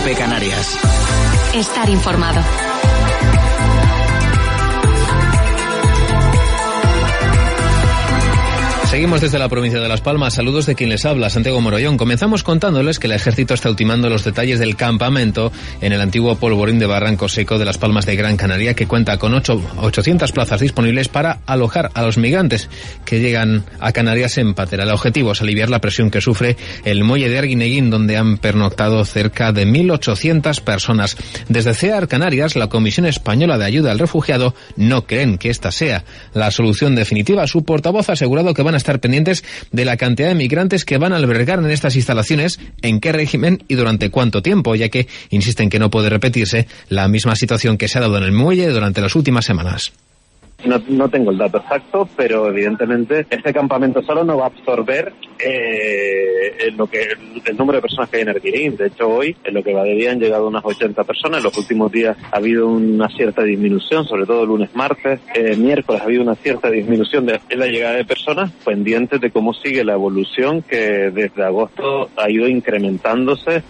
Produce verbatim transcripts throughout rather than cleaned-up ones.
COPE Canarias. Estar informado. Seguimos desde la provincia de Las Palmas. Saludos de quien les habla, Santiago Morollón. Comenzamos contándoles que el ejército está ultimando los detalles del campamento en el antiguo polvorín de Barranco Seco de Las Palmas de Gran Canaria, que cuenta con ocho, ochocientas plazas disponibles para alojar a los migrantes que llegan a Canarias en patera. El objetivo es aliviar la presión que sufre el muelle de Arguineguín, donde han pernoctado cerca de mil ochocientas personas. Desde CEAR Canarias, la Comisión Española de Ayuda al Refugiado, no creen que esta sea la solución definitiva. Su portavoz ha asegurado que van a estar pendientes de la cantidad de migrantes que van a albergar en estas instalaciones, en qué régimen y durante cuánto tiempo, ya que insisten que no puede repetirse la misma situación que se ha dado en el muelle durante las últimas semanas. No, no tengo el dato exacto, pero evidentemente este campamento solo no va a absorber eh, lo que el, el número de personas que hay en Arguineguín. De hecho, hoy, en lo que va de día, han llegado unas ochenta personas. En los últimos días ha habido una cierta disminución, sobre todo lunes, martes, eh, miércoles ha habido una cierta disminución de la llegada de personas, pendientes de cómo sigue la evolución que desde agosto ha ido incrementándose.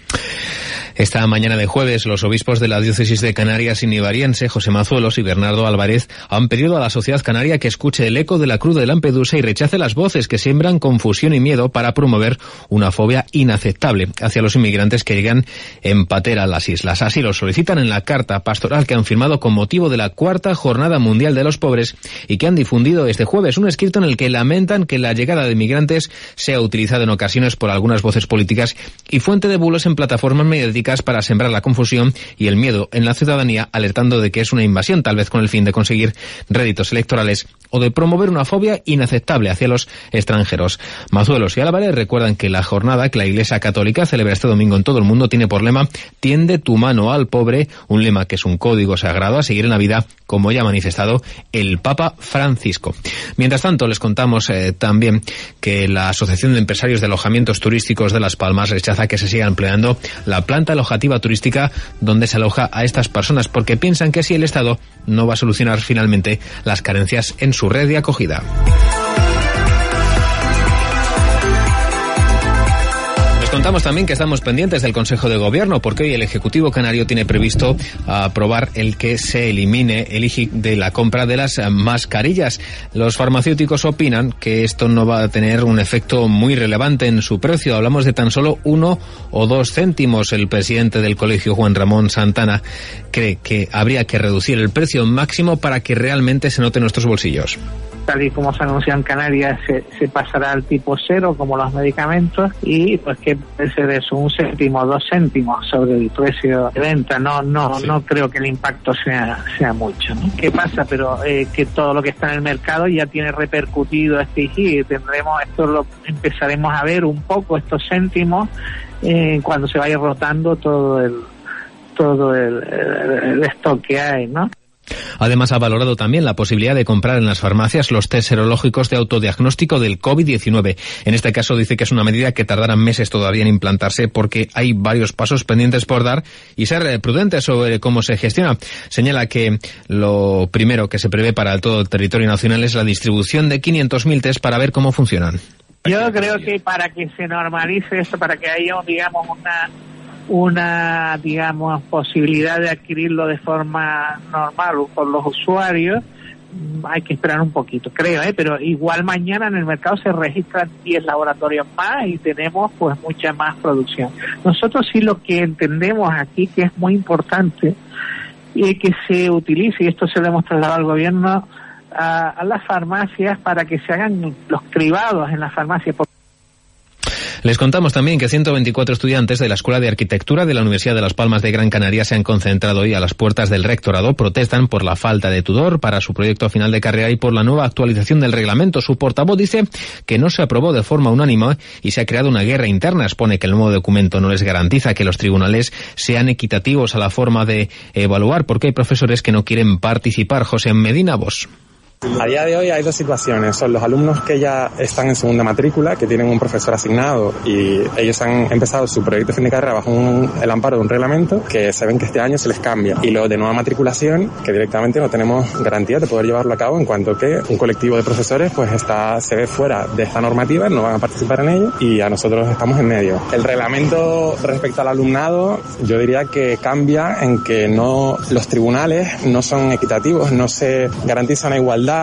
Esta mañana de jueves, los obispos de la diócesis de Canarias y Nivariense, José Mazuelos y Bernardo Álvarez, han pedido a la sociedad canaria que escuche el eco de la cruz de Lampedusa y rechace las voces que siembran confusión y miedo para promover una fobia inaceptable hacia los inmigrantes que llegan en patera a las islas. Así lo solicitan en la carta pastoral que han firmado con motivo de la cuarta Jornada Mundial de los Pobres y que han difundido este jueves, un escrito en el que lamentan que la llegada de migrantes sea utilizada en ocasiones por algunas voces políticas y fuente de bulos en plataformas mediáticas para sembrar la confusión y el miedo en la ciudadanía, alertando de que es una invasión, tal vez con el fin de conseguir réditos electorales o de promover una fobia inaceptable hacia los extranjeros. Mazuelos y Álvarez recuerdan que la jornada que la Iglesia Católica celebra este domingo en todo el mundo tiene por lema «Tiende tu mano al pobre», un lema que es un código sagrado a seguir en la vida, como ya ha manifestado el Papa Francisco. Mientras tanto, les contamos eh, también que la Asociación de Empresarios de Alojamientos Turísticos de Las Palmas rechaza que se siga empleando la planta alojativa turística donde se aloja a estas personas, porque piensan que así el Estado no va a solucionar finalmente las carencias en su red de acogida. Contamos también que estamos pendientes del Consejo de Gobierno, porque hoy el Ejecutivo Canario tiene previsto aprobar el que se elimine el I G I de la compra de las mascarillas. Los farmacéuticos opinan que esto no va a tener un efecto muy relevante en su precio. Hablamos de tan solo uno o dos céntimos. El presidente del colegio, Juan Ramón Santana, cree que habría que reducir el precio máximo para que realmente se note en nuestros bolsillos. Tal y como se anunció en Canarias, se, se pasará al tipo cero como los medicamentos y pues que puede ser eso, un céntimo, dos céntimos sobre el precio de venta. No no sí. no creo que el impacto sea sea mucho, ¿no? ¿Qué pasa? Pero eh, que todo lo que está en el mercado ya tiene repercutido este I G I. Tendremos esto, lo empezaremos a ver un poco estos céntimos eh, cuando se vaya rotando todo el todo el, el, el stock que hay, ¿no? Además, ha valorado también la posibilidad de comprar en las farmacias los test serológicos de autodiagnóstico del COVID diecinueve. En este caso dice que es una medida que tardará meses todavía en implantarse porque hay varios pasos pendientes por dar y ser prudentes sobre cómo se gestiona. Señala que lo primero que se prevé para todo el territorio nacional es la distribución de quinientos mil test para ver cómo funcionan. Yo creo que para que se normalice esto, para que haya, digamos, una... una, digamos, posibilidad de adquirirlo de forma normal por los usuarios, hay que esperar un poquito, creo, ¿eh? Pero igual mañana en el mercado se registran diez laboratorios más y tenemos pues mucha más producción. Nosotros sí lo que entendemos aquí que es muy importante y que se utilice, y esto se le hemos trasladado al gobierno, a, a las farmacias para que se hagan los cribados en las farmacias. Les contamos también que ciento veinticuatro estudiantes de la Escuela de Arquitectura de la Universidad de Las Palmas de Gran Canaria se han concentrado hoy a las puertas del rectorado. Protestan por la falta de tutor para su proyecto final de carrera y por la nueva actualización del reglamento. Su portavoz dice que no se aprobó de forma unánime y se ha creado una guerra interna. Expone que el nuevo documento no les garantiza que los tribunales sean equitativos a la forma de evaluar, porque hay profesores que no quieren participar. José Medina Bosch. A día de hoy hay dos situaciones. Son los alumnos que ya están en segunda matrícula, que tienen un profesor asignado y ellos han empezado su proyecto fin de carrera bajo un, el amparo de un reglamento, que se ven que este año se les cambia. Y los de nueva matriculación, que directamente no tenemos garantía de poder llevarlo a cabo, en cuanto que un colectivo de profesores pues está se ve fuera de esta normativa, no van a participar en ello y a nosotros estamos en medio. El reglamento respecto al alumnado, yo diría que cambia en que no los tribunales no son equitativos, no se garantiza una igualdad.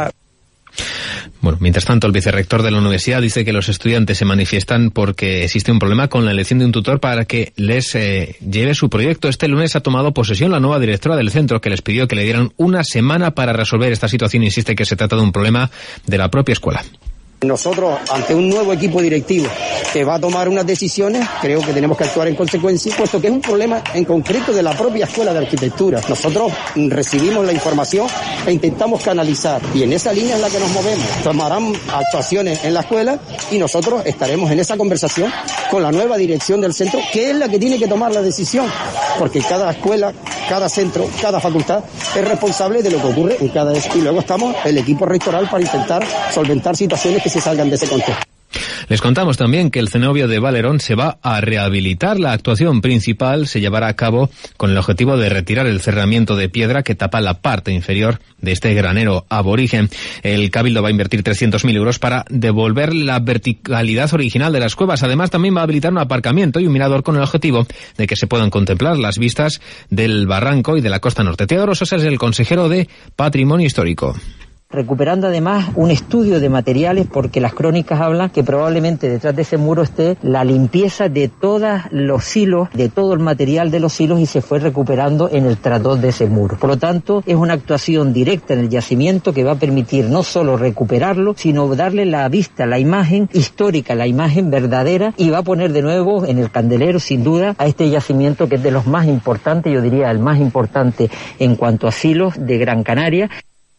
Bueno, mientras tanto, el vicerrector de la universidad dice que los estudiantes se manifiestan porque existe un problema con la elección de un tutor para que les eh, lleve su proyecto. Este lunes ha tomado posesión la nueva directora del centro, que les pidió que le dieran una semana para resolver esta situación. Insiste que se trata de un problema de la propia escuela. Nosotros, ante un nuevo equipo directivo que va a tomar unas decisiones, creo que tenemos que actuar en consecuencia, puesto que es un problema en concreto de la propia Escuela de Arquitectura. Nosotros recibimos la información e intentamos canalizar, y en esa línea es la que nos movemos. Tomarán actuaciones en la escuela y nosotros estaremos en esa conversación con la nueva dirección del centro, que es la que tiene que tomar la decisión, porque cada escuela, cada centro, cada facultad es responsable de lo que ocurre en cada... Y luego estamos el equipo rectoral para intentar solventar situaciones que se salgan de ese contexto. Les contamos también que el cenobio de Valerón se va a rehabilitar. La actuación principal se llevará a cabo con el objetivo de retirar el cerramiento de piedra que tapa la parte inferior de este granero aborigen. El Cabildo va a invertir trescientos mil euros para devolver la verticalidad original de las cuevas. Además, también va a habilitar un aparcamiento y un mirador con el objetivo de que se puedan contemplar las vistas del barranco y de la costa norte. Teodoro Sosa es el consejero de Patrimonio Histórico. Recuperando además un estudio de materiales, porque las crónicas hablan que probablemente detrás de ese muro esté la limpieza de todos los silos, de todo el material de los silos, y se fue recuperando en el tratón de ese muro. Por lo tanto, es una actuación directa en el yacimiento que va a permitir no solo recuperarlo, sino darle la vista, la imagen histórica, la imagen verdadera, y va a poner de nuevo en el candelero, sin duda, a este yacimiento que es de los más importantes, yo diría el más importante en cuanto a silos de Gran Canaria.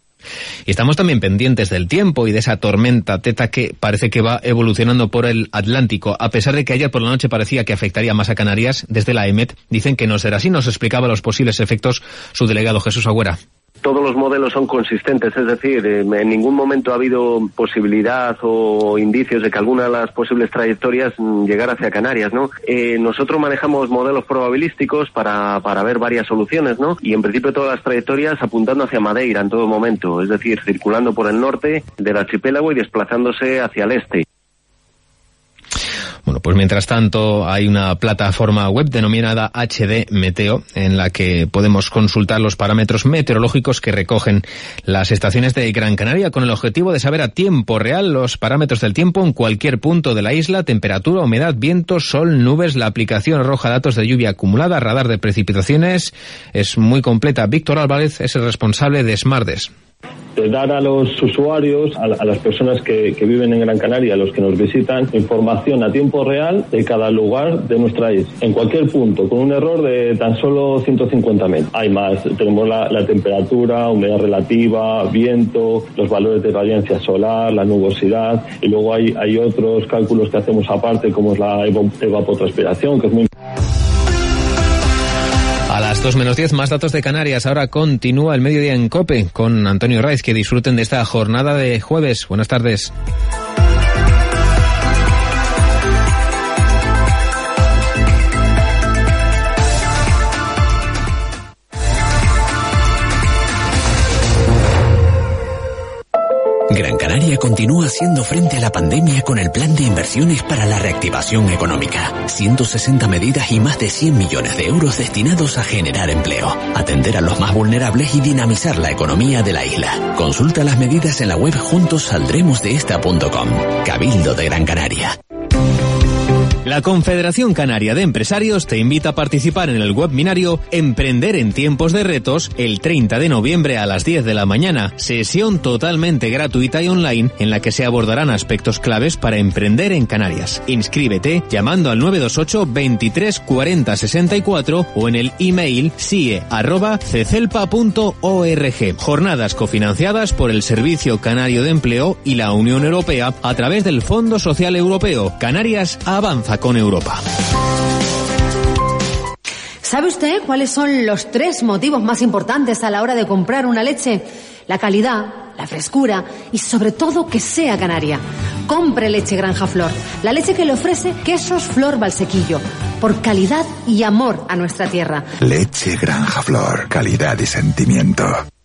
Y estamos también pendientes del tiempo y de esa tormenta Teta que parece que va evolucionando por el Atlántico. A pesar de que ayer por la noche parecía que afectaría más a Canarias, desde la E M E T dicen que no será así. Nos explicaba los posibles efectos su delegado Jesús Agüera. Todos los modelos son consistentes, es decir, en ningún momento ha habido posibilidad o indicios de que alguna de las posibles trayectorias llegara hacia Canarias, ¿no? Eh, nosotros manejamos modelos probabilísticos para, para ver varias soluciones, ¿no? Y en principio todas las trayectorias apuntando hacia Madeira en todo momento, es decir, circulando por el norte del archipiélago y desplazándose hacia el este. Bueno, pues mientras tanto hay una plataforma web denominada H D Meteo en la que podemos consultar los parámetros meteorológicos que recogen las estaciones de Gran Canaria con el objetivo de saber a tiempo real los parámetros del tiempo en cualquier punto de la isla: temperatura, humedad, viento, sol, nubes. La aplicación arroja datos de lluvia acumulada, radar de precipitaciones. Es muy completa. Víctor Álvarez es el responsable de SmartDes. De dar a los usuarios, a, a las personas que, que viven en Gran Canaria, a los que nos visitan, información a tiempo real de cada lugar de nuestra isla, en cualquier punto, con un error de tan solo ciento cincuenta metros. Hay más, tenemos la, la temperatura, humedad relativa, viento, los valores de radiancia solar, la nubosidad, y luego hay, hay otros cálculos que hacemos aparte, como es la evapotranspiración, que es muy... A las dos menos diez, más datos de Canarias. Ahora continúa el mediodía en COPE con Antonio Raiz. Que disfruten de esta jornada de jueves. Buenas tardes. Gran Canaria continúa haciendo frente a la pandemia con el Plan de Inversiones para la Reactivación Económica. ciento sesenta medidas y más de cien millones de euros destinados a generar empleo, atender a los más vulnerables y dinamizar la economía de la isla. Consulta las medidas en la web juntos saldremos de esta punto com. Cabildo de Gran Canaria. La Confederación Canaria de Empresarios te invita a participar en el webinario Emprender en tiempos de retos el treinta de noviembre a las diez de la mañana. Sesión totalmente gratuita y online en la que se abordarán aspectos claves para emprender en Canarias. Inscríbete llamando al nueve dos ocho, veintitrés, cuarenta, sesenta y cuatro o en el email sie arroba cecelpa punto org. Jornadas cofinanciadas por el Servicio Canario de Empleo y la Unión Europea a través del Fondo Social Europeo. Canarias avanza con Europa. ¿Sabe usted cuáles son los tres motivos más importantes a la hora de comprar una leche? La calidad, la frescura y sobre todo que sea canaria. Compre leche Granja Flor, la leche que le ofrece Quesos Flor Valsequillo, por calidad y amor a nuestra tierra. Leche Granja Flor, calidad y sentimiento.